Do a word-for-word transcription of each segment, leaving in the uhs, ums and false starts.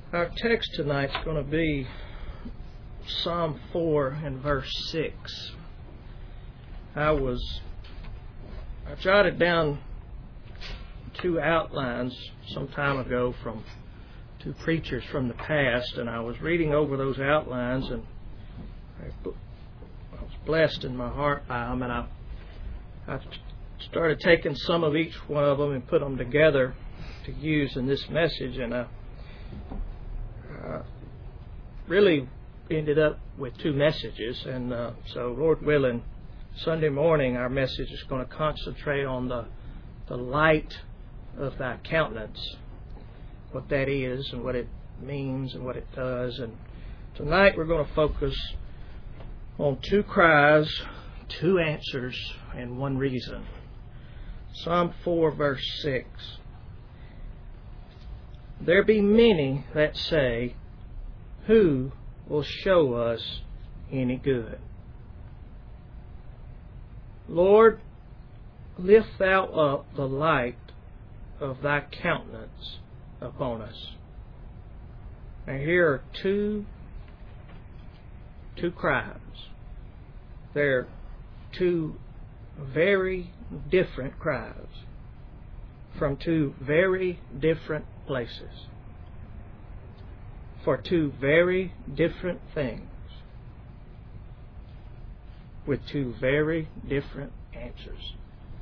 Our text tonight is going to be Psalm four and verse six. I was, I jotted down two outlines some time ago from two preachers from the past, and I was reading over those outlines, and I was blessed in my heart by them, and I, I started taking some of each one of them and put them together to use in this message, and I uh, really ended up with two messages. And uh, so, Lord willing, Sunday morning our message is going to concentrate on the the light of thy countenance, what that is and what it means and what it does. And tonight we're going to focus on two cries, two answers, and one reason. Psalm four verse six. There be many that say, who will show us any good? Lord, lift thou up the light of thy countenance upon us. Now here are two, two cries. They're two very different cries from two very different places for two very different things with two very different answers.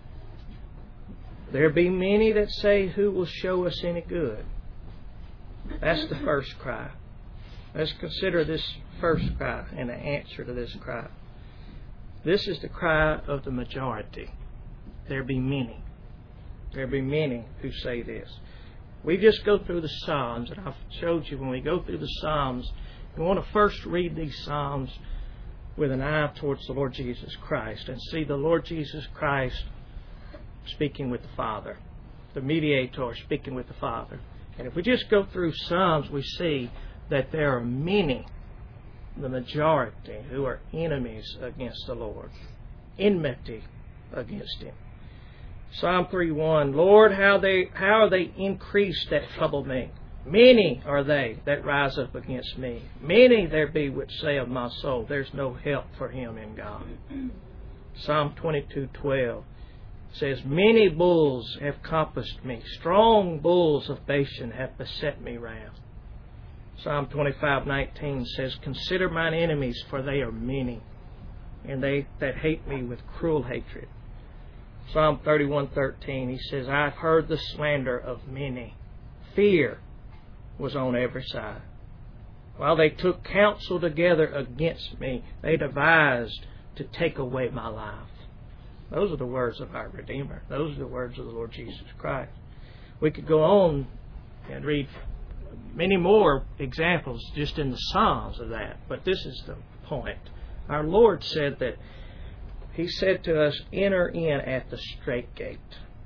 There be many that say, who will show us any good? That's the first cry. Let's consider this first cry and the answer to this cry. This is the cry of the majority. There be many. There be many who say this. We just go through the Psalms, and I've showed you when we go through the Psalms, we want to first read these Psalms with an eye towards the Lord Jesus Christ and see the Lord Jesus Christ speaking with the Father, the mediator speaking with the Father. And if we just go through Psalms, we see that there are many, the majority, who are enemies against the Lord, enmity against Him. Psalm three one, Lord, how they how are they increased that trouble me? Many are they that rise up against me. Many there be which say of my soul, there's no help for him in God. Psalm twenty-two twelve says, many bulls have compassed me. Strong bulls of Bashan have beset me round. Psalm twenty-five nineteen says, consider mine enemies, for they are many, and they that hate me with cruel hatred. Psalm thirty-one thirteen, he says, I've heard the slander of many. Fear was on every side. While they took counsel together against me, they devised to take away my life. Those are the words of our Redeemer. Those are the words of the Lord Jesus Christ. We could go on and read many more examples just in the Psalms of that, but this is the point. Our Lord said that He said to us, enter in at the strait gate.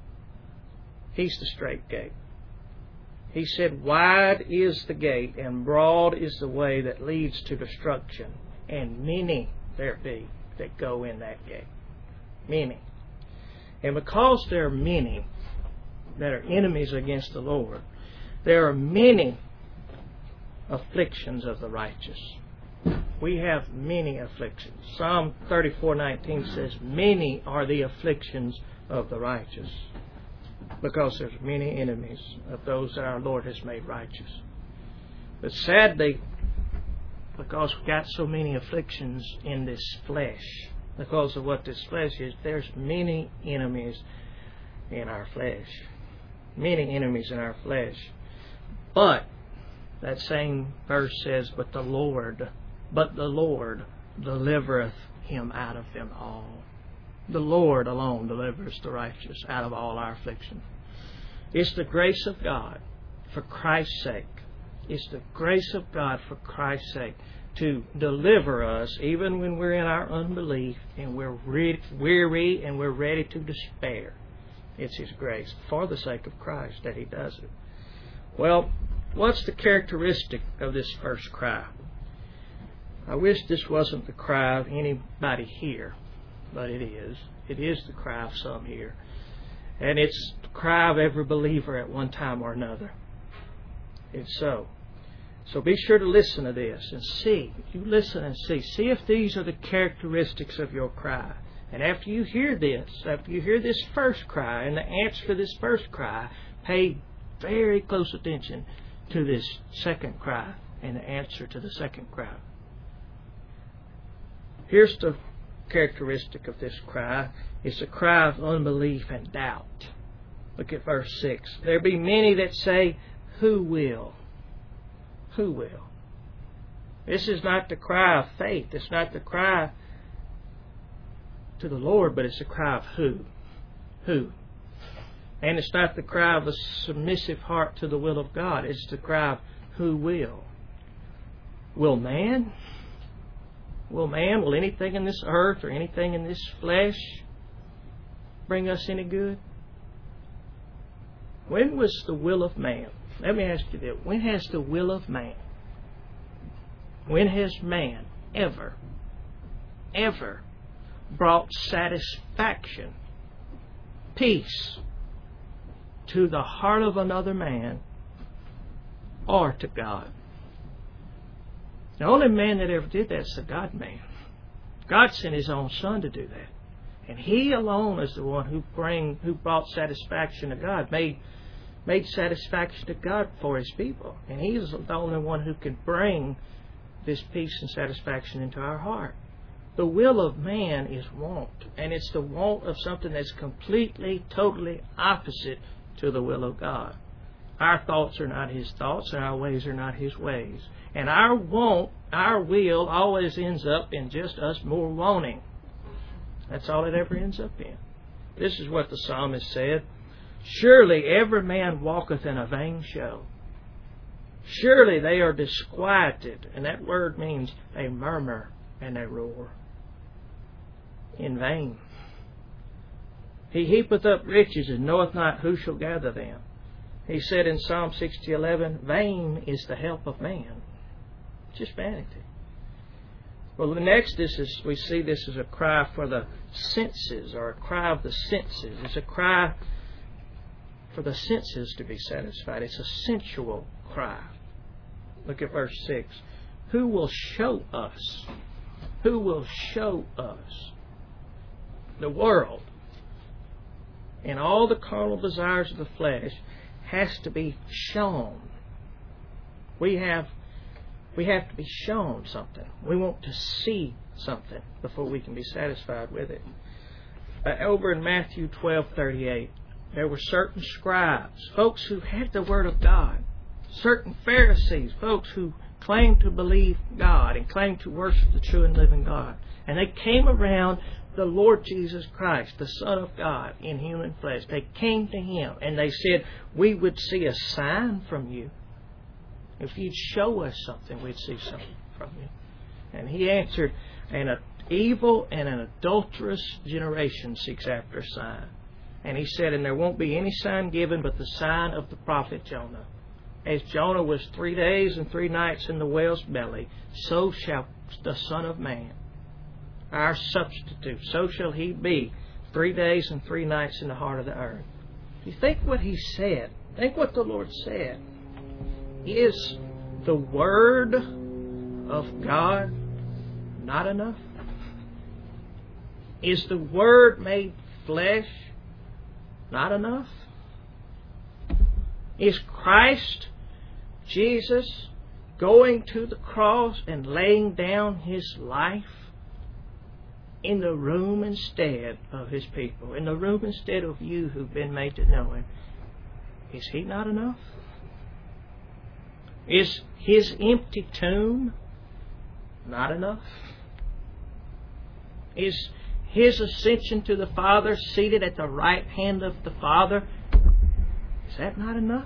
He's the strait gate. He said, wide is the gate and broad is the way that leads to destruction, and many there be that go in that gate. Many. And because there are many that are enemies against the Lord, there are many afflictions of the righteous. We have many afflictions. Psalm thirty-four nineteen says, many are the afflictions of the righteous, because there's many enemies of those that our Lord has made righteous. But sadly, because we've got so many afflictions in this flesh, because of what this flesh is, there's many enemies in our flesh. Many enemies in our flesh. But that same verse says, but the Lord, but the Lord delivereth him out of them all. The Lord alone delivers the righteous out of all our affliction. It's the grace of God for Christ's sake. It's the grace of God for Christ's sake to deliver us even when we're in our unbelief and we're re- weary and we're ready to despair. It's His grace for the sake of Christ that He does it. Well, what's the characteristic of this first cry? I wish this wasn't the cry of anybody here, but it is. It is the cry of some here. And it's the cry of every believer at one time or another. It's so. So be sure to listen to this and see. You listen and see. See if these are the characteristics of your cry. And after you hear this, after you hear this first cry and the answer to this first cry, pay very close attention to this second cry and the answer to the second cry. Here's the characteristic of this cry. It's a cry of unbelief and doubt. Look at verse six. There be many that say, who will? Who will? This is not the cry of faith. It's not the cry to the Lord, but it's a cry of who? Who? And it's not the cry of a submissive heart to the will of God. It's the cry of who will? Will man? Will man, will anything in this earth or anything in this flesh bring us any good? When was the will of man? Let me ask you this. When has the will of man, when has man ever, ever brought satisfaction, peace to the heart of another man or to God? The only man that ever did that is the God-man. God sent His own Son to do that. And He alone is the one who bring, who brought satisfaction to God, made made satisfaction to God for His people. And He is the only one who can bring this peace and satisfaction into our heart. The will of man is want. And it's the want of something that's completely, totally opposite to the will of God. Our thoughts are not His thoughts, and our ways are not His ways. And our want, our will, always ends up in just us more wanting. That's all it ever ends up in. This is what the psalmist said. Surely every man walketh in a vain show. Surely they are disquieted. And that word means they murmur and they roar. In vain. He heapeth up riches and knoweth not who shall gather them. He said in Psalm sixty eleven, vain is the help of man. Just vanity. Well, the next this is we see this as a cry for the senses, or a cry of the senses. It's a cry for the senses to be satisfied. It's a sensual cry. Look at verse six. Who will show us? Who will show us? The world and all the carnal desires of the flesh has to be shown. We have we have to be shown something. We want to see something before we can be satisfied with it. Uh, over in Matthew twelve thirty-eight, there were certain scribes, folks who had the Word of God, certain Pharisees, folks who claimed to believe God and claimed to worship the true and living God. And they came around the Lord Jesus Christ, the Son of God, in human flesh. They came to Him and they said, we would see a sign from you. If you'd show us something, we'd see something from you. And He answered, an evil and an adulterous generation seeks after a sign. And He said, and there won't be any sign given but the sign of the prophet Jonah. As Jonah was three days and three nights in the whale's belly, so shall the Son of Man, our substitute, so shall He be three days and three nights in the heart of the earth. You think what He said. Think what the Lord said. Is the Word of God not enough? Is the Word made flesh not enough? Is Christ Jesus going to the cross and laying down His life in the room instead of His people, in the room instead of you who've been made to know Him? Is He not enough? Is His empty tomb not enough? Is His ascension to the Father, seated at the right hand of the Father, is that not enough?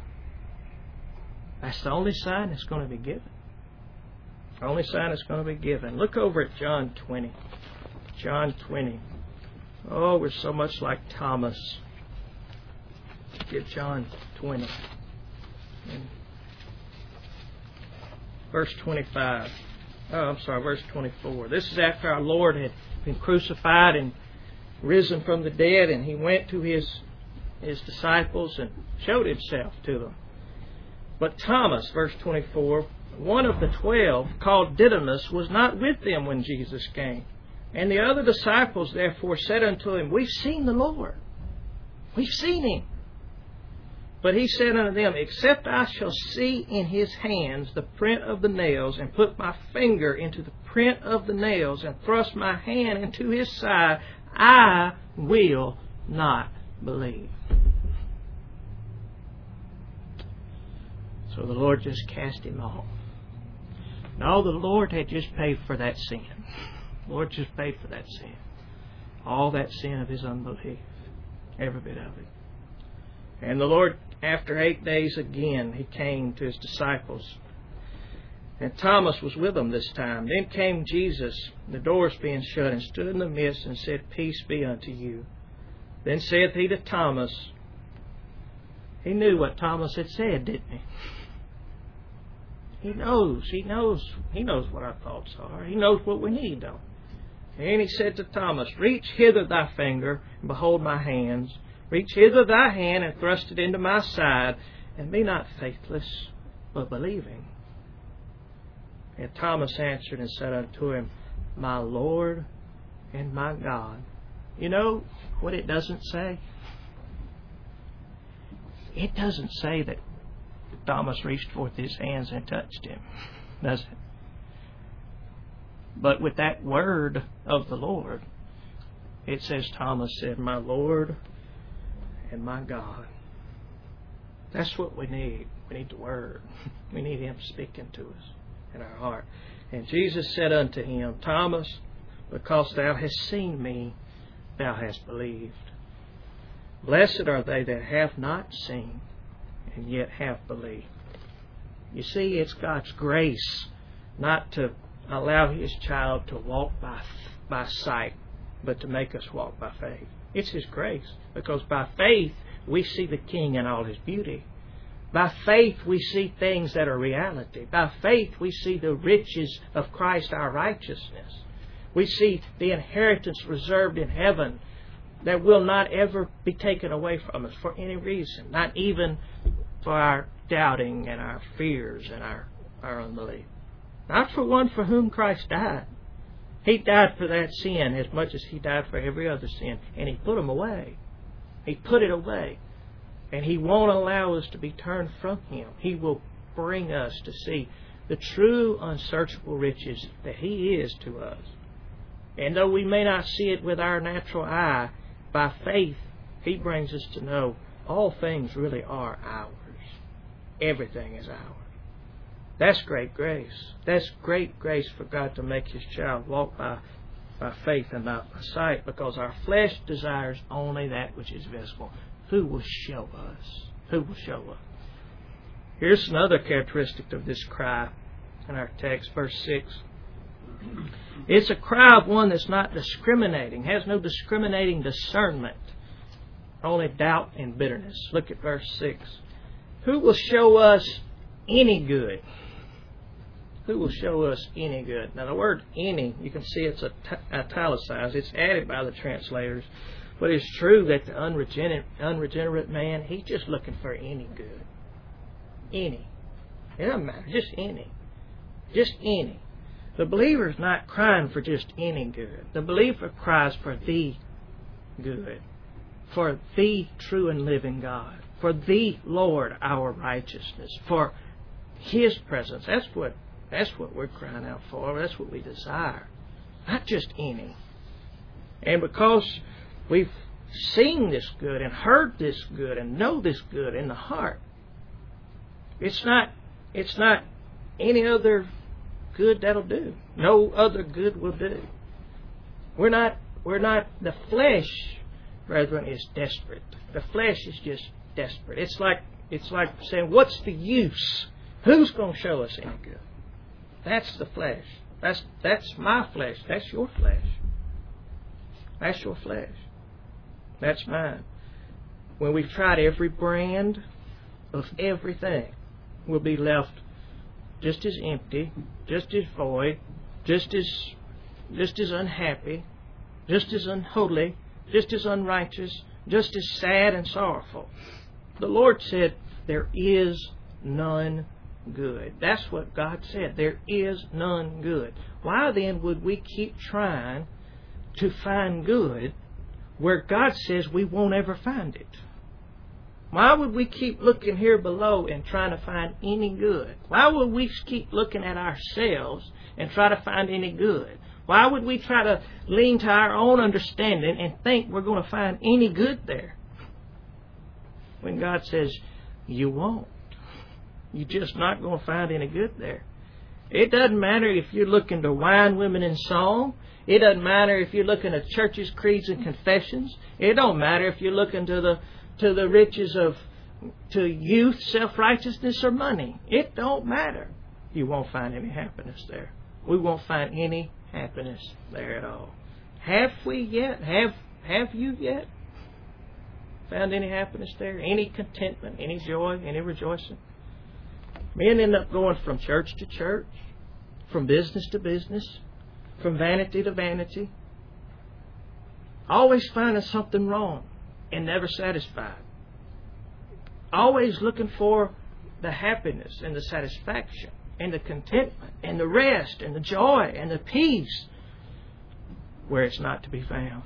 That's the only sign that's going to be given. The only sign that's going to be given. Look over at John twenty. John twenty. Oh, we're so much like Thomas. Get John twenty. And verse twenty-five. Oh, I'm sorry, verse twenty-four. This is after our Lord had been crucified and risen from the dead, and He went to His His disciples and showed Himself to them. But Thomas, verse twenty-four, one of the twelve, called Didymus, was not with them when Jesus came. And the other disciples therefore said unto him, We've seen the Lord. We've seen Him. But He said unto them, Except I shall see in His hands the print of the nails, and put my finger into the print of the nails, and thrust my hand into His side, I will not believe. So the Lord just cast him off. No, the Lord had just paid for that sin. The Lord just paid for that sin. All that sin of his unbelief. Every bit of it. And the Lord, after eight days again, He came to His disciples. And Thomas was with them this time. Then came Jesus, the doors being shut, and stood in the midst, and said, Peace be unto you. Then saith He to Thomas, He knew what Thomas had said, didn't he? He knows, He knows, He knows what our thoughts are. He knows what we need, though. And He said to Thomas, Reach hither thy finger, and behold my hands. Reach hither thy hand, and thrust it into my side, and be not faithless, but believing. And Thomas answered and said unto Him, My Lord and my God. You know what it doesn't say? It doesn't say that Thomas reached forth his hands and touched Him, does it? But with that word of the Lord, it says Thomas said, My Lord and my God. That's what we need. We need the Word. We need Him speaking to us in our heart. And Jesus said unto him, Thomas, because thou hast seen me, thou hast believed. Blessed are they that have not seen, and yet have believed. You see, it's God's grace not to allow His child to walk by, by sight, but to make us walk by faith. It's His grace, because by faith we see the King in all His beauty. By faith we see things that are reality. By faith we see the riches of Christ our righteousness. We see the inheritance reserved in heaven that will not ever be taken away from us for any reason, not even for our doubting and our fears and our, our unbelief. Not for one for whom Christ died. He died for that sin as much as He died for every other sin, and He put them away. He put it away. And He won't allow us to be turned from Him. He will bring us to see the true unsearchable riches that He is to us. And though we may not see it with our natural eye, by faith He brings us to know all things really are ours. Everything is ours. That's great grace. That's great grace for God to make His child walk by, by faith and not by sight, because our flesh desires only that which is visible. Who will show us? Who will show us? Here's another characteristic of this cry in our text, verse six. It's a cry of one that's not discriminating, has no discriminating discernment, only doubt and bitterness. Look at verse six. Who will show us any good? Who will show us any good? Now the word any, you can see it's italicized. It's added by the translators. But it's true that the unregenerate, unregenerate man, he's just looking for any good. Any. It doesn't matter. Just any. Just any. The believer's not crying for just any good. The believer cries for the good. For the true and living God. For the Lord, our righteousness. For His presence. That's what, that's what we're crying out for. That's what we desire. Not just any. And because we've seen this good and heard this good and know this good in the heart, it's not, it's not any other good that'll do. No other good will do. We're not, we're not, the flesh, brethren, is desperate. The flesh is just desperate. It's like, it's like saying, what's the use? Who's going to show us any good? That's the flesh. That's, that's my flesh. That's your flesh. That's your flesh. That's mine. When we've tried every brand of everything, we'll be left just as empty, just as void, just as just as unhappy, just as unholy, just as unrighteous, just as sad and sorrowful. The Lord said, there is none good. That's what God said. There is none good. Why then would we keep trying to find good where God says we won't ever find it? Why would we keep looking here below and trying to find any good? Why would we keep looking at ourselves and try to find any good? Why would we try to lean to our own understanding and think we're going to find any good there? When God says, you won't. You're just not going to find any good there. It doesn't matter if you're looking to wine, women, and song. It doesn't matter if you're looking at churches, creeds, and confessions. It don't matter if you're looking to the to the riches of to youth, self-righteousness, or money. It don't matter. You won't find any happiness there. We won't find any happiness there at all. Have we yet? Have have you yet found any happiness there? Any contentment? Any joy? Any rejoicing? Men end up going from church to church, from business to business, from vanity to vanity, always finding something wrong and never satisfied. Always looking for the happiness and the satisfaction and the contentment and the rest and the joy and the peace where it's not to be found.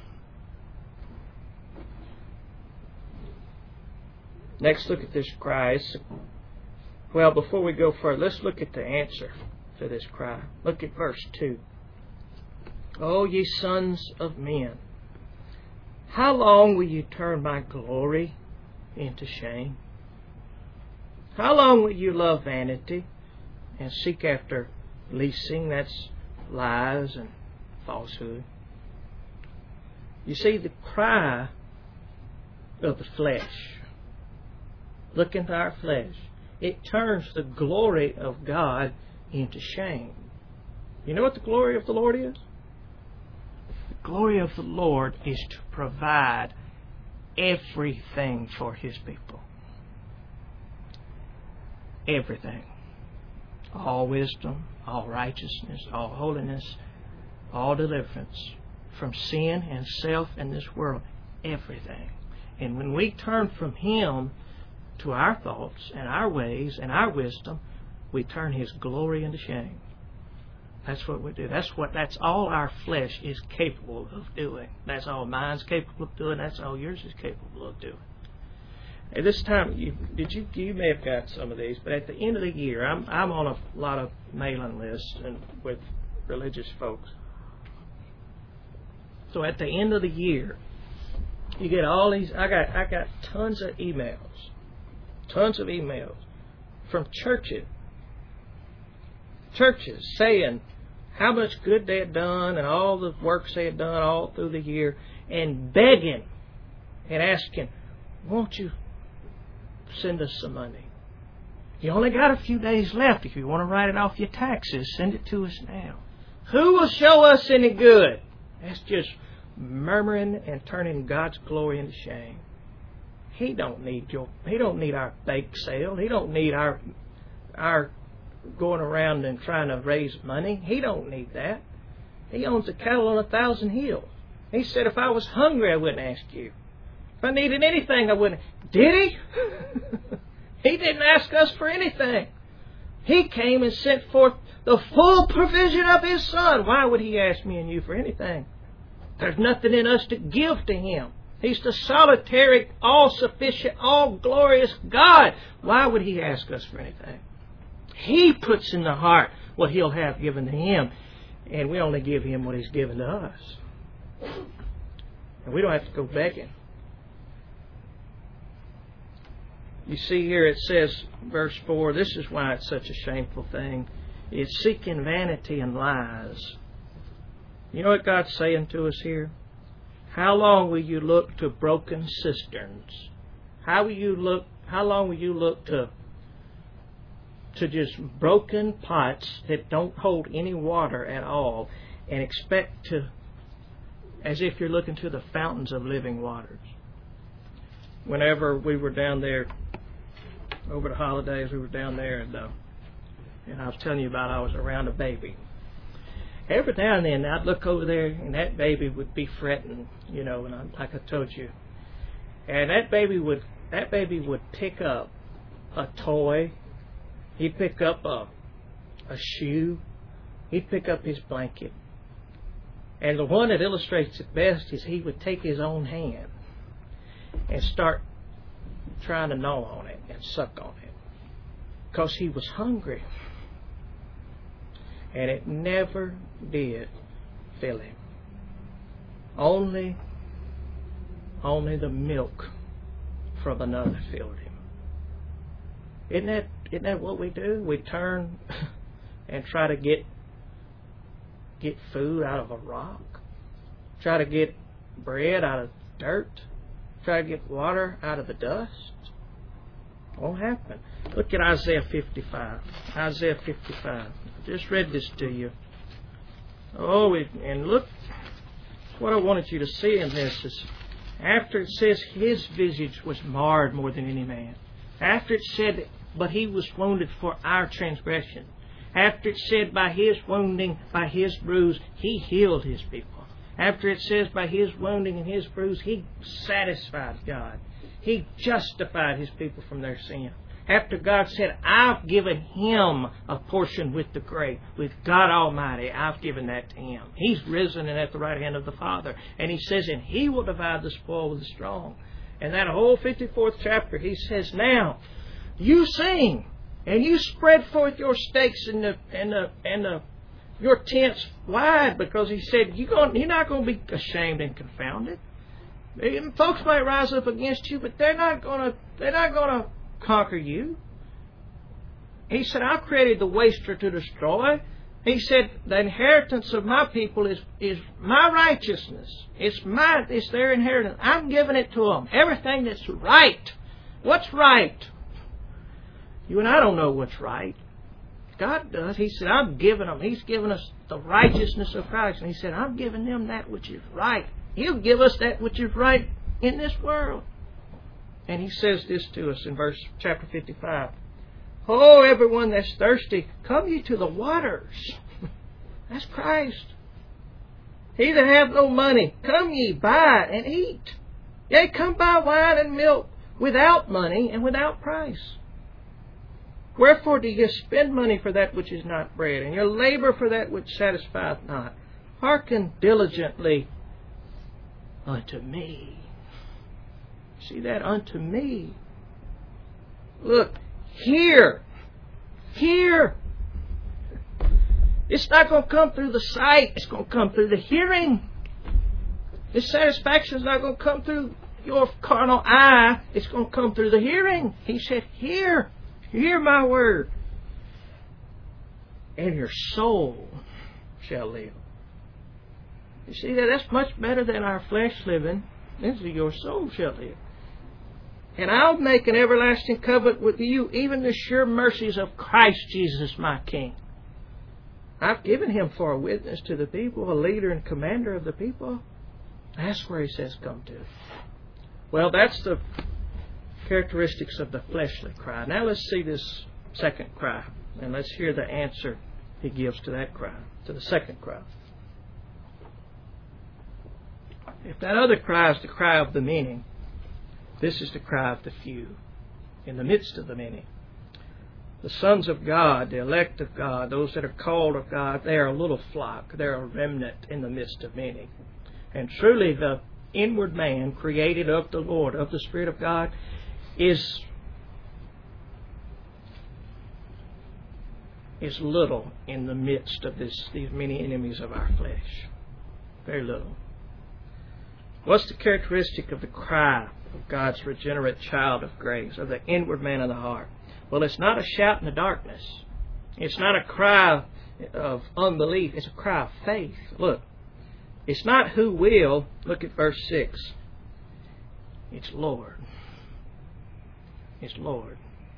Next, look at this cry. It's, well, before we go further, let's look at the answer to this cry. Look at verse two. O ye sons of men, how long will you turn my glory into shame? How long will you love vanity and seek after leasing? That's lies and falsehood. You see, the cry of the flesh, look into our flesh, it turns the glory of God into shame. You know what the glory of the Lord is? The glory of the Lord is to provide everything for His people. Everything. All wisdom, all righteousness, all holiness, all deliverance from sin and self and this world. Everything. And when we turn from Him to our thoughts and our ways and our wisdom, we turn His glory into shame. That's what we do. That's what. That's all our flesh is capable of doing. That's all mine's capable of doing. That's all yours is capable of doing. At this time, you, did you? You may have got some of these, but at the end of the year, I'm I'm on a lot of mailing lists and with religious folks. So at the end of the year, you get all these. I got I got tons of emails, tons of emails from churches, churches saying how much good they had done and all the works they had done all through the year, and begging and asking, won't you send us some money? You only got a few days left. If you want to write it off your taxes, send it to us now. Who will show us any good? That's just murmuring and turning God's glory into shame. He don't need your He don't need our bake sale. He don't need our our going around and trying to raise money. He don't need that. He owns the cattle on a thousand hills. He said, if I was hungry, I wouldn't ask you. If I needed anything, I wouldn't. Did He? He didn't ask us for anything. He came and sent forth the full provision of His Son. Why would He ask me and you for anything? There's nothing in us to give to Him. He's the solitary, all-sufficient, all-glorious God. Why would He ask us for anything? He puts in the heart what He'll have given to Him, and we only give Him what He's given to us. And we don't have to go begging. You see here it says, verse four, this is why it's such a shameful thing. It's seeking vanity and lies. You know what God's saying to us here? How long will you look to broken cisterns? How will you look? How long will you look to to just broken pots that don't hold any water at all, and expect to, as if you're looking to the fountains of living waters? Whenever we were down there over the holidays, we were down there, and uh, and I was telling you about I was around a baby. Every now and then I'd look over there, and that baby would be fretting, you know, and I, like I told you, and that baby would that baby would pick up a toy. He'd pick up a, a shoe. He'd pick up his blanket. And the one that illustrates it best is he would take his own hand and start trying to gnaw on it and suck on it, because he was hungry. And it never did fill him. Only, only the milk from another filled him. Isn't that, isn't that what we do? We turn and try to get get food out of a rock. Try to get bread out of dirt. Try to get water out of the dust. Won't happen. Look at Isaiah fifty-five. Isaiah fifty-five. I just read this to you. Oh, it, and look, what I wanted you to see in this is, after it says his visage was marred more than any man. After it said, but he was wounded for our transgression. After it said, by his wounding, by his bruise, he healed his people. After it says, by his wounding and his bruise, he satisfied God. He justified his people from their sin. After God said, I've given him a portion with the great, with God Almighty, I've given that to him. He's risen and at the right hand of the Father. And he says, and he will divide the spoil with the strong. And that whole fifty-fourth chapter, he says, now, you sing, and you spread forth your stakes and the and the and the your tents wide, because he said you're going you're not going to be ashamed and confounded. And folks might rise up against you, but they're not going to they're not going to conquer you. He said, I created the waster to destroy. He said, the inheritance of my people is is my righteousness. It's my it's their inheritance. I'm giving it to them. Everything that's right. What's right? You and I don't know what's right. God does. He said, I'm giving them. He's given us the righteousness of Christ. And he said, I'm giving them that which is right. He'll give us that which is right in this world. And he says this to us in verse chapter fifty-five. Oh, everyone that's thirsty, come ye to the waters. That's Christ. He that hath no money, come ye, buy and eat. Yea, come buy wine and milk without money and without price. Wherefore do ye spend money for that which is not bread, and your labor for that which satisfieth not? Hearken diligently unto me. See that? Unto me. Look, hear. Hear. It's not going to come through the sight. It's going to come through the hearing. This satisfaction is not going to come through your carnal eye. It's going to come through the hearing. He said, hear. Hear my word, and your soul shall live. You see that? That's much better than our flesh living. This is your soul shall live. And I'll make an everlasting covenant with you, even the sure mercies of Christ Jesus my King. I've given him for a witness to the people, a leader and commander of the people. That's where he says come to. Well, that's the characteristics of the fleshly cry. Now let's see this second cry, and let's hear the answer he gives to that cry, to the second cry. If that other cry is the cry of the many, this is the cry of the few, in the midst of the many. The sons of God, the elect of God, those that are called of God, they are a little flock. They're a remnant in the midst of many. And truly the inward man, created of the Lord, of the Spirit of God, is is little in the midst of this these many enemies of our flesh. Very little. What's the characteristic of the cry of God's regenerate child of grace, of the inward man of the heart? Well, it's not a shout in the darkness. It's not a cry of unbelief. It's a cry of faith. Look, it's not who will. Look at verse six. It's Lord. It's Lord.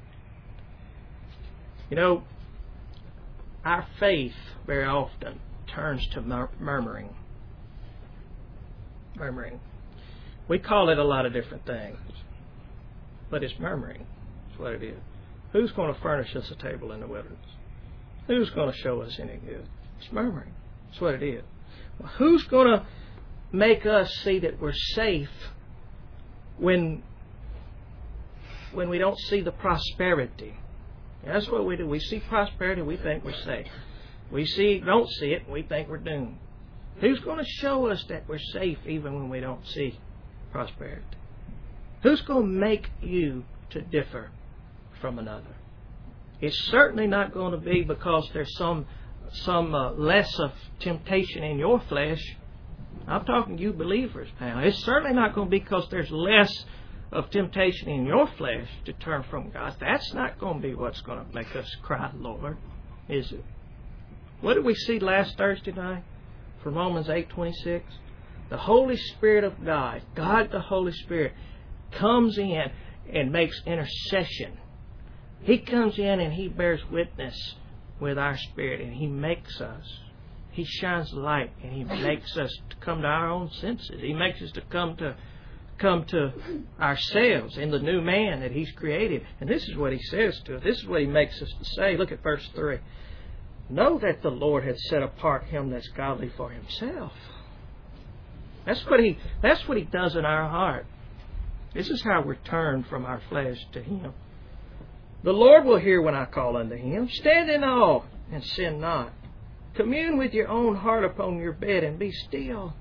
You know, our faith very often turns to mur- murmuring. Murmuring. We call it a lot of different things, but it's murmuring. That's what it is. Who's going to furnish us a table in the wilderness? Who's going to show us any good? It's murmuring. That's what it is. Well, who's going to make us see that we're safe when when we don't see the prosperity. That's what we do. We see prosperity, we think we're safe. We see, don't see it, we think we're doomed. Who's going to show us that we're safe even when we don't see prosperity? Who's going to make you to differ from another? It's certainly not going to be because there's some some uh, less of temptation in your flesh. I'm talking to you believers now. It's certainly not going to be because there's less of temptation in your flesh to turn from God. That's not going to be what's going to make us cry, Lord, is it? What did we see last Thursday night from Romans eight twenty-six? The Holy Spirit of God, God the Holy Spirit, comes in and makes intercession. He comes in and He bears witness with our spirit, and He makes us. He shines light, and He makes us to come to our own senses. He makes us to come to come to ourselves in the new man that He's created. And this is what He says to us. This is what He makes us to say. Look at verse three. Know that the Lord hath set apart him that's godly for Himself. That's what He that's what He does in our heart. This is how we're turned from our flesh to Him. The Lord will hear when I call unto Him. Stand in awe and sin not. Commune with your own heart upon your bed and be still.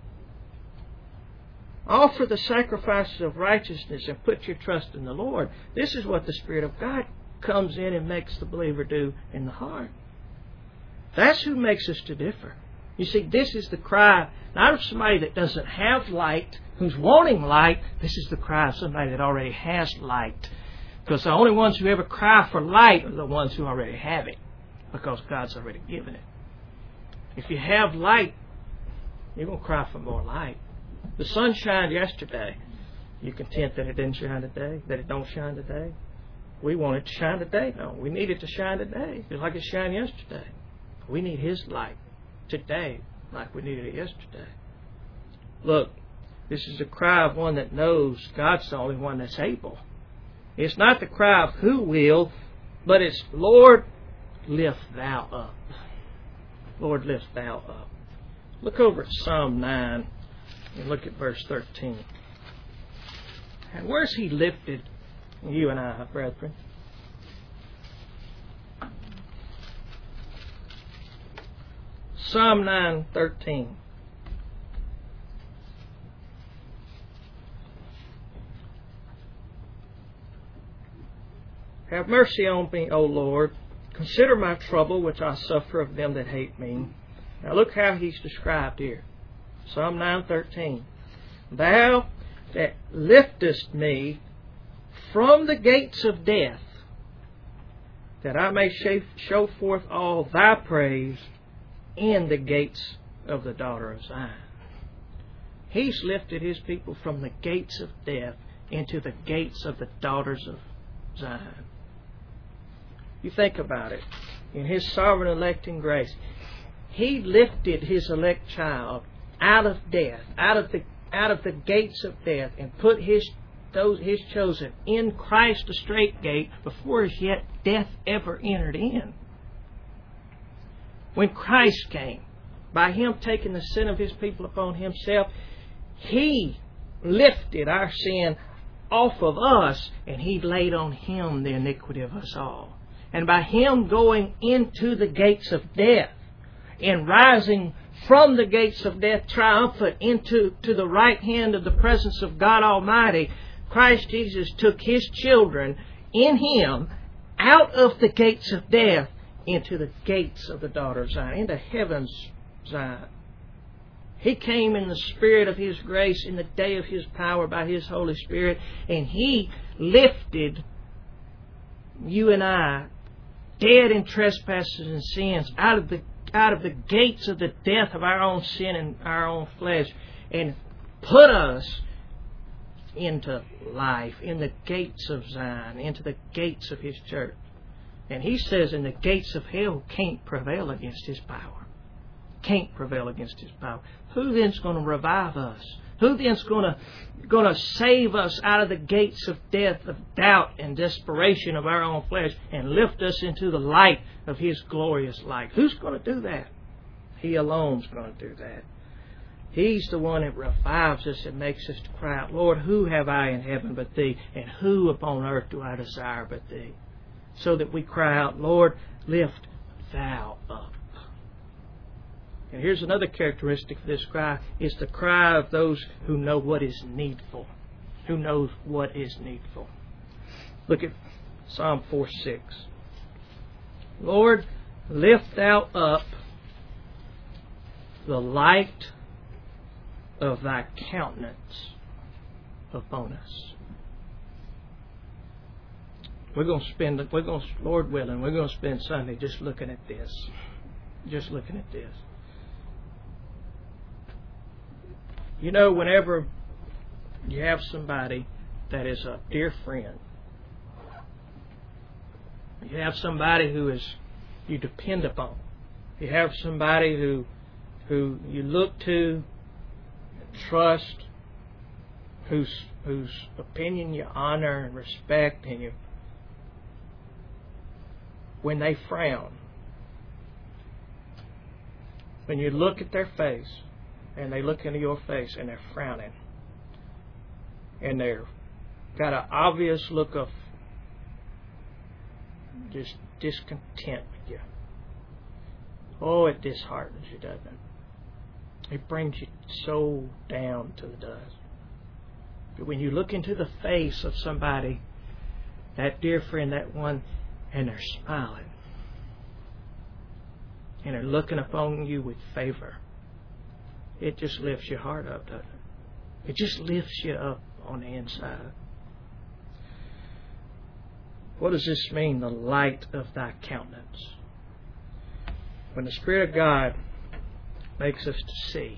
Offer the sacrifices of righteousness and put your trust in the Lord. This is what the Spirit of God comes in and makes the believer do in the heart. That's who makes us to differ. You see, this is the cry, not of somebody that doesn't have light, who's wanting light. This is the cry of somebody that already has light. Because the only ones who ever cry for light are the ones who already have it. Because God's already given it. If you have light, you're going to cry for more light. The sun shined yesterday. You content that it didn't shine today? That it don't shine today? We want it to shine today. No, we need it to shine today. Just like it shined yesterday. We need His light today like we needed it yesterday. Look, this is the cry of one that knows God's the only one that's able. It's not the cry of who will, but it's, Lord, lift Thou up. Lord, lift Thou up. Look over at Psalm nine and look at verse thirteen. And where's He lifted you and I, brethren? Psalm nine thirteen. Have mercy on me, O Lord. Consider my trouble which I suffer of them that hate me. Now look how he's described here. Psalm nine thirteen. Thou that liftest me from the gates of death, that I may show forth all Thy praise in the gates of the daughter of Zion. He's lifted His people from the gates of death into the gates of the daughters of Zion. You think about it. In His sovereign electing grace, He lifted His elect child out of death, out of the out of the gates of death, and put His those His chosen in Christ the straight gate before as yet death ever entered in. When Christ came, by Him taking the sin of His people upon Himself, He lifted our sin off of us, and He laid on Him the iniquity of us all. And by Him going into the gates of death and rising from the gates of death triumphant into to the right hand of the presence of God Almighty, Christ Jesus took His children in Him out of the gates of death into the gates of the daughter of Zion, into heaven's Zion. He came in the Spirit of His grace in the day of His power by His Holy Spirit, and He lifted you and I, dead in trespasses and sins, out of the out of the gates of the death of our own sin and our own flesh, and put us into life, in the gates of Zion, into the gates of His church. And He says, and the gates of hell can't prevail against His power. Can't prevail against His power. Who then's going to revive us? Who then's going to going to save us out of the gates of death, of doubt and desperation of our own flesh, and lift us into the light of His glorious light? Who's going to do that? He alone's going to do that. He's the one that revives us and makes us to cry out, Lord, who have I in heaven but Thee? And who upon earth do I desire but Thee? So that we cry out, Lord, lift Thou up. And here's another characteristic of this cry. It's the cry of those who know what is needful. Who knows what is needful. Look at Psalm four six. Lord, lift Thou up the light of Thy countenance upon us. We're going to spend, we're going to, Lord willing, we're going to spend Sunday just looking at this. Just looking at this. You know, whenever you have somebody that is a dear friend, you have somebody who is you depend upon, you have somebody who who you look to, trust, whose whose opinion you honor and respect, and you, when they frown, when you look at their face, and they look into your face and they're frowning, and they're got an obvious look of just discontent with you. Oh, it disheartens you, doesn't it? It brings you so down to the dust. But when you look into the face of somebody, that dear friend, that one, and they're smiling, and they're looking upon you with favor, it just lifts your heart up, doesn't it? It just lifts you up on the inside. What does this mean, the light of Thy countenance? When the Spirit of God makes us to see,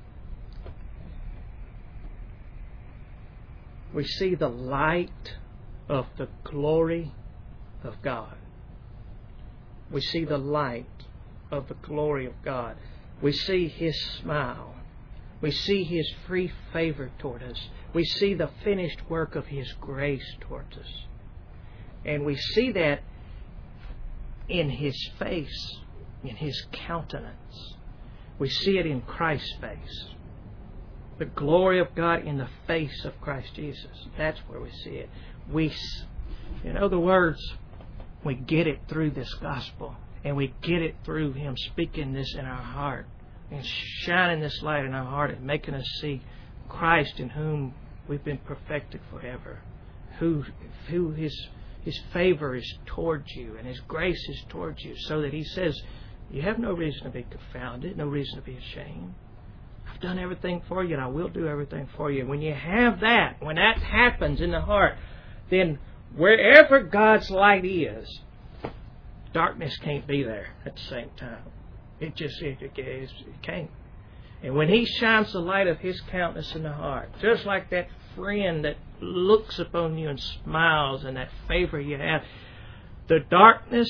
we see the light of the glory of God. We see the light of the glory of God. We see His smile. We see His free favor toward us. We see the finished work of His grace towards us. And we see that in His face, in His countenance. We see it in Christ's face. The glory of God in the face of Christ Jesus. That's where we see it. We, in other words, we get it through this gospel. And we get it through Him speaking this in our heart. And shining this light in our heart and making us see Christ in whom we've been perfected forever. Who, who His His favor is towards you and His grace is towards you, so that He says, you have no reason to be confounded, no reason to be ashamed. I've done everything for you and I will do everything for you. When you have that, when that happens in the heart, then wherever God's light is, darkness can't be there at the same time. It just it, it, it can't. And when He shines the light of His countenance in the heart, just like that friend that looks upon you and smiles and that favor you have, the darkness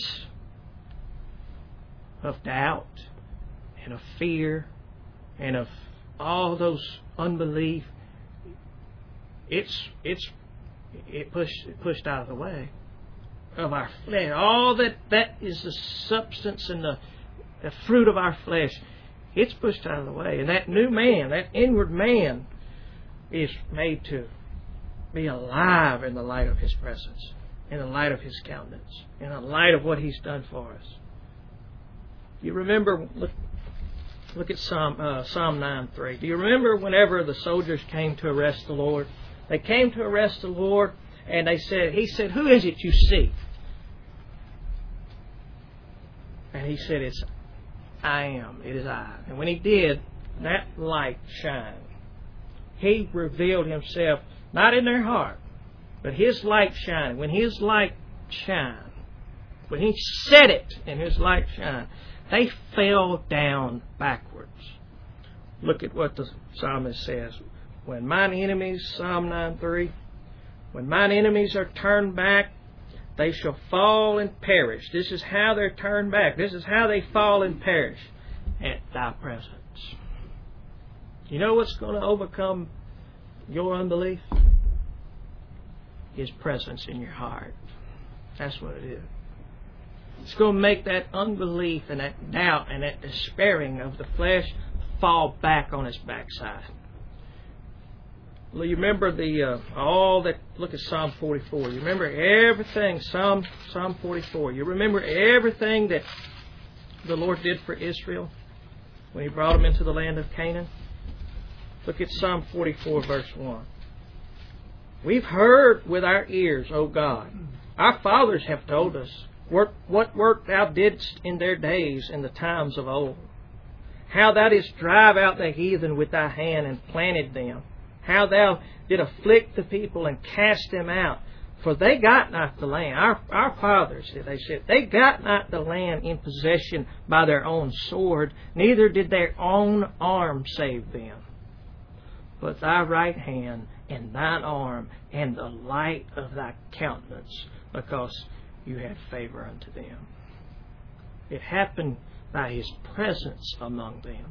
of doubt and of fear and of all those unbelief, it's it's it pushed it pushed out of the way of our flesh. All that that is the substance and the, the fruit of our flesh, it's pushed out of the way. And that new man, that inward man, is made to be alive in the light of His presence, in the light of His countenance, in the light of what He's done for us. You remember, look, look at Psalm, uh, Psalm nine three. Do you remember whenever the soldiers came to arrest the Lord? They came to arrest the Lord, and they said, He said, who is it you see? And He said, it's I am. It is I. And when He did, that light shined. He revealed Himself, not in their heart, but His light shined. When His light shined, when He said it and His light shined, they fell down backwards. Look at what the psalmist says. When mine enemies, Psalm nine three, when mine enemies are turned back, they shall fall and perish. This is how they're turned back. This is how they fall and perish. At Thy presence. You know what's going to overcome your unbelief? His presence in your heart. That's what it is. It's going to make that unbelief and that doubt and that despairing of the flesh fall back on his backside. Well, you remember the uh, all that. Look at Psalm forty-four. You remember everything. Psalm Psalm forty-four. You remember everything that the Lord did for Israel when He brought them into the land of Canaan. Look at Psalm forty-four, verse one. We've heard with our ears, O God. Our fathers have told us what, what work Thou didst in their days in the times of old. How Thou didst drive out the heathen with Thy hand and planted them. How Thou did afflict the people and cast them out. For they got not the land. Our, our fathers, they said, they got not the land in possession by their own sword, neither did their own arm save them. But Thy right hand and Thine arm and the light of Thy countenance, because You had favor unto them. It happened by His presence among them.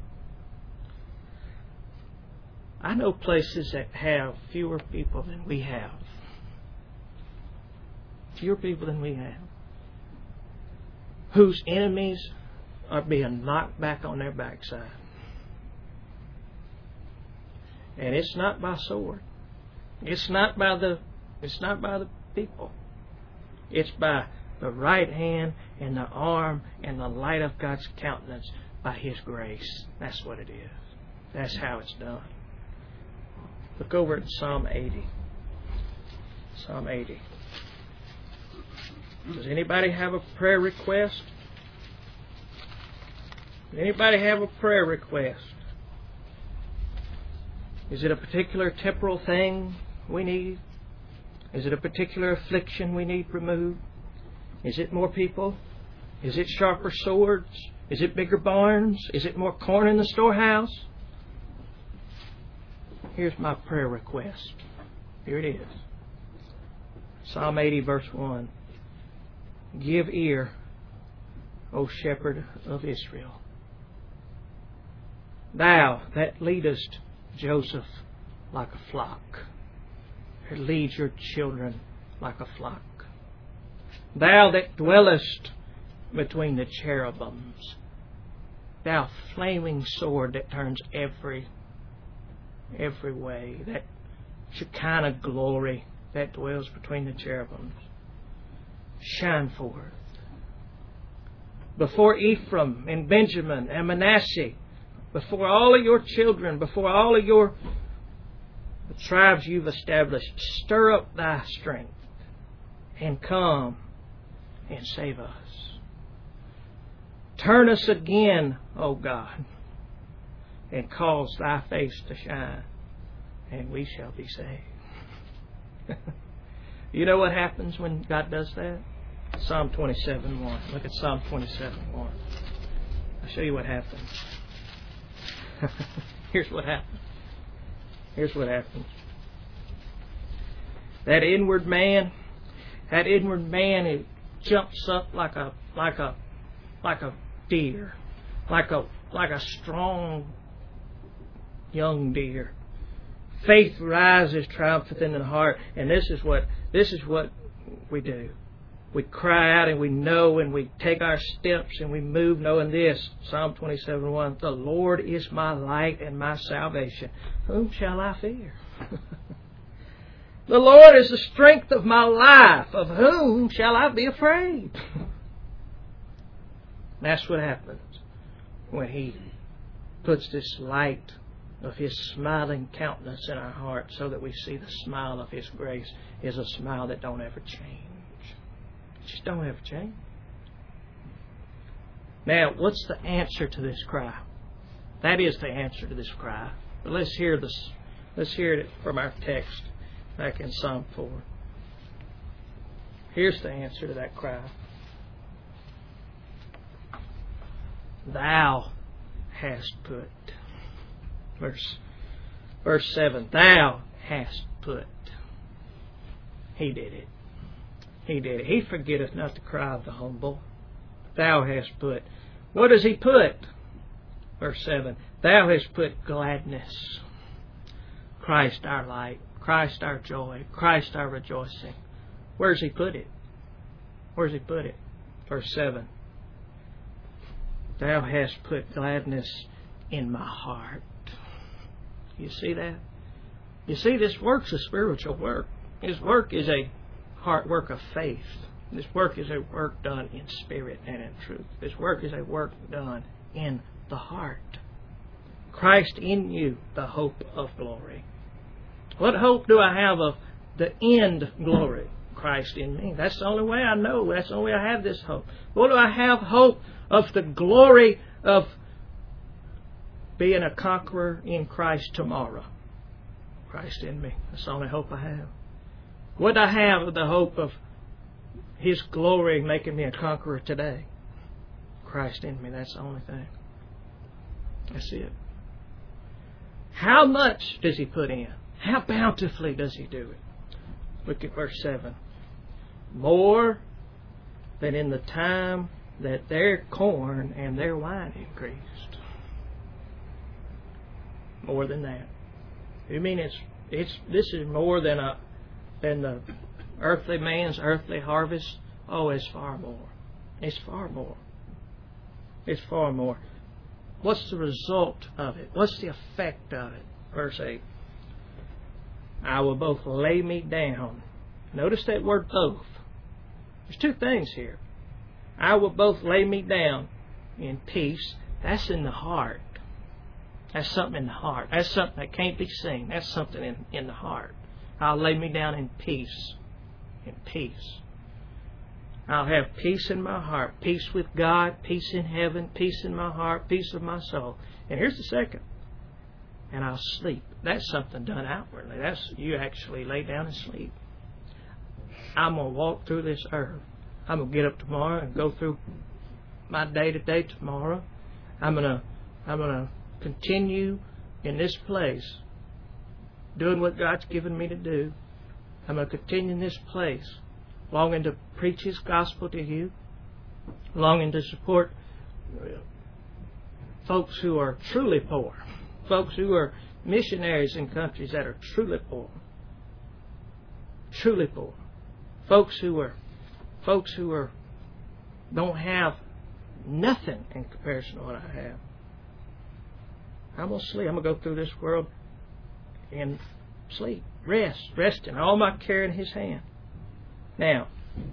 I know places that have fewer people than we have. Fewer people than we have. Whose enemies are being knocked back on their backside. And it's not by sword. It's not by the it's not by the people. It's by the right hand and the arm and the light of God's countenance, by His grace. That's what it is. That's how it's done. Look over at Psalm eighty. Psalm eighty. Does anybody have a prayer request? Does anybody have a prayer request? Is it a particular temporal thing we need? Is it a particular affliction we need removed? Is it more people? Is it sharper swords? Is it bigger barns? Is it more corn in the storehouse? Here's my prayer request. Here it is. Psalm eighty, verse one. Give ear, O shepherd of Israel. Thou that leadest Joseph like a flock, that leads your children like a flock. Thou that dwellest between the cherubims, Thou flaming sword that turns every every way, that Shekinah glory that dwells between the cherubims, shine forth before Ephraim and Benjamin and Manasseh, before all of your children, before all of your the tribes You've established. Stir up Thy strength and come and save us. Turn us again, O God, and cause Thy face to shine, and we shall be saved. You know what happens when God does that? Psalm twenty-seven, one. Look at Psalm twenty-seven, one. I'll show you what happens. Here's what happens. Here's what happens. That inward man, that inward man, it jumps up like a like a like a deer, like a like a strong young deer. Faith rises triumphant in the heart, and this is what this is what we do. We cry out and we know, and we take our steps and we move knowing this. Psalm twenty-seven, one. The Lord is my light and my salvation. Whom shall I fear? The Lord is the strength of my life. Of whom shall I be afraid? That's what happens when He puts this light of His smiling countenance in our heart, so that we see the smile of His grace is a smile that don't ever change. Just don't ever change. Now, what's the answer to this cry? That is the answer to this cry. But let's hear this. Let's hear it from our text back in Psalm four. Here's the answer to that cry. Thou hast put. Verse, verse seven. Thou hast put. He did it. He did it. He forgetteth not the cry of the humble. Thou hast put. What does He put? Verse seven. Thou hast put gladness. Christ our light. Christ our joy. Christ our rejoicing. Where's He put it? Where's He put it? Verse seven. Thou hast put gladness in my heart. You see that? You see, this work's a spiritual work. This work is a heart work of faith. This work is a work done in spirit and in truth. This work is a work done in the heart. Christ in you, the hope of glory. What hope do I have of the end glory? Christ in me. That's the only way I know. That's the only way I have this hope. What do I have hope of the glory of being a conqueror in Christ tomorrow? Christ in me. That's the only hope I have. What do I have of the hope of His glory making me a conqueror today? Christ in me. That's the only thing. That's it. How much does He put in? How bountifully does He do it? Look at verse seven. More than in the time that their corn and their wine increased. More than that. You mean it's it's this is more than a than the earthly man's earthly harvest? Oh, it's far more. It's far more. It's far more. What's the result of it? What's the effect of it? Verse eight. I will both lay me down. Notice that word both. There's two things here. I will both lay me down in peace. That's in the heart. That's something in the heart. That's something that can't be seen. That's something in, in the heart. I'll lay me down in peace. In peace. I'll have peace in my heart. Peace with God. Peace in heaven. Peace in my heart. Peace of my soul. And here's the second. And I'll sleep. That's something done outwardly. That's you actually lay down and sleep. I'm going to walk through this earth. I'm going to get up tomorrow and go through my day-to-day tomorrow. I'm going to I'm going to continue in this place doing what God's given me to do. I'm going to continue in this place longing to preach His gospel to you, longing to support folks who are truly poor, folks who are missionaries in countries that are truly poor, truly poor. Folks who are, folks who are, don't have nothing in comparison to what I have. I'm gonna sleep. I'm gonna go through this world and sleep, rest, resting, all my care in His hand. Now,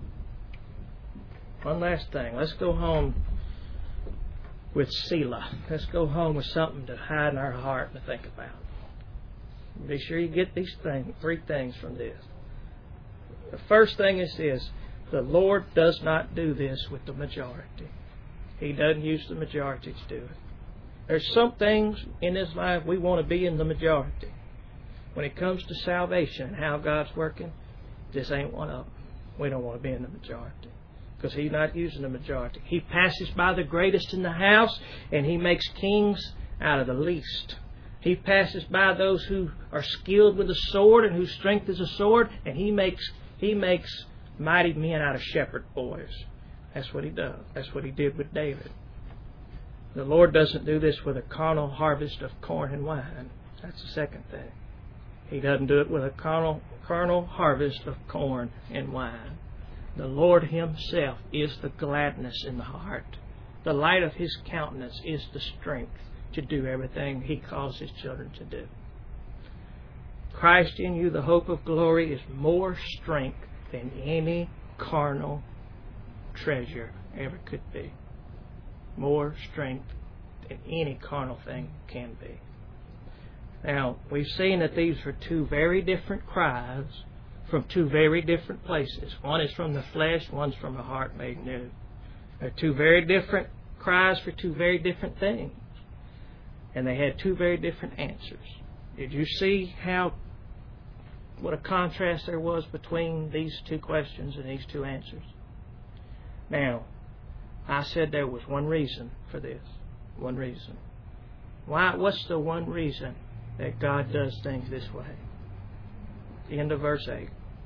one last thing. Let's go home with Selah. Let's go home with something to hide in our heart and to think about. Be sure you get these things, three things from this. The first thing is this. The Lord does not do this with the majority. He doesn't use the majority to do it. There's some things in this life we want to be in the majority. When it comes to salvation and how God's working, this ain't one of them. We don't want to be in the majority. Because He's not using the majority. He passes by the greatest in the house and He makes kings out of the least. He passes by those who are skilled with a sword and whose strength is a sword, and He makes He makes mighty men out of shepherd boys. That's what He does. That's what He did with David. The Lord doesn't do this with a carnal harvest of corn and wine. That's the second thing. He doesn't do it with a carnal, carnal harvest of corn and wine. The Lord Himself is the gladness in the heart. The light of His countenance is the strength to do everything He calls His children to do. Christ in you, the hope of glory, is more strength than any carnal treasure ever could be. More strength than any carnal thing can be. Now, we've seen that these are two very different cries from two very different places. One is from the flesh, one's from a heart made new. They're two very different cries for two very different things. And they had two very different answers. Did you see how, what a contrast there was between these two questions and these two answers? Now, I said there was one reason for this. One reason. Why? What's the one reason that God does things this way? The end of verse eight.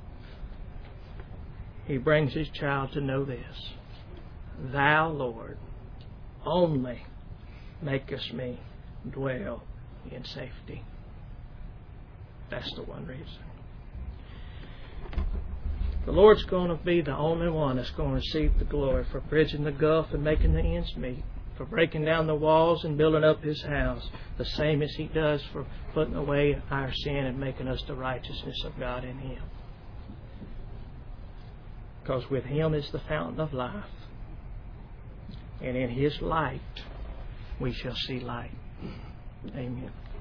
He brings His child to know this. Thou, Lord, only makest me dwell in safety. That's the one reason. The Lord's going to be the only one that's going to receive the glory for bridging the gulf and making the ends meet. for breaking down the walls and building up His house, the same as He does for putting away our sin and making us the righteousness of God in Him. Because with Him is the fountain of life. And in His light we shall see light. Amen.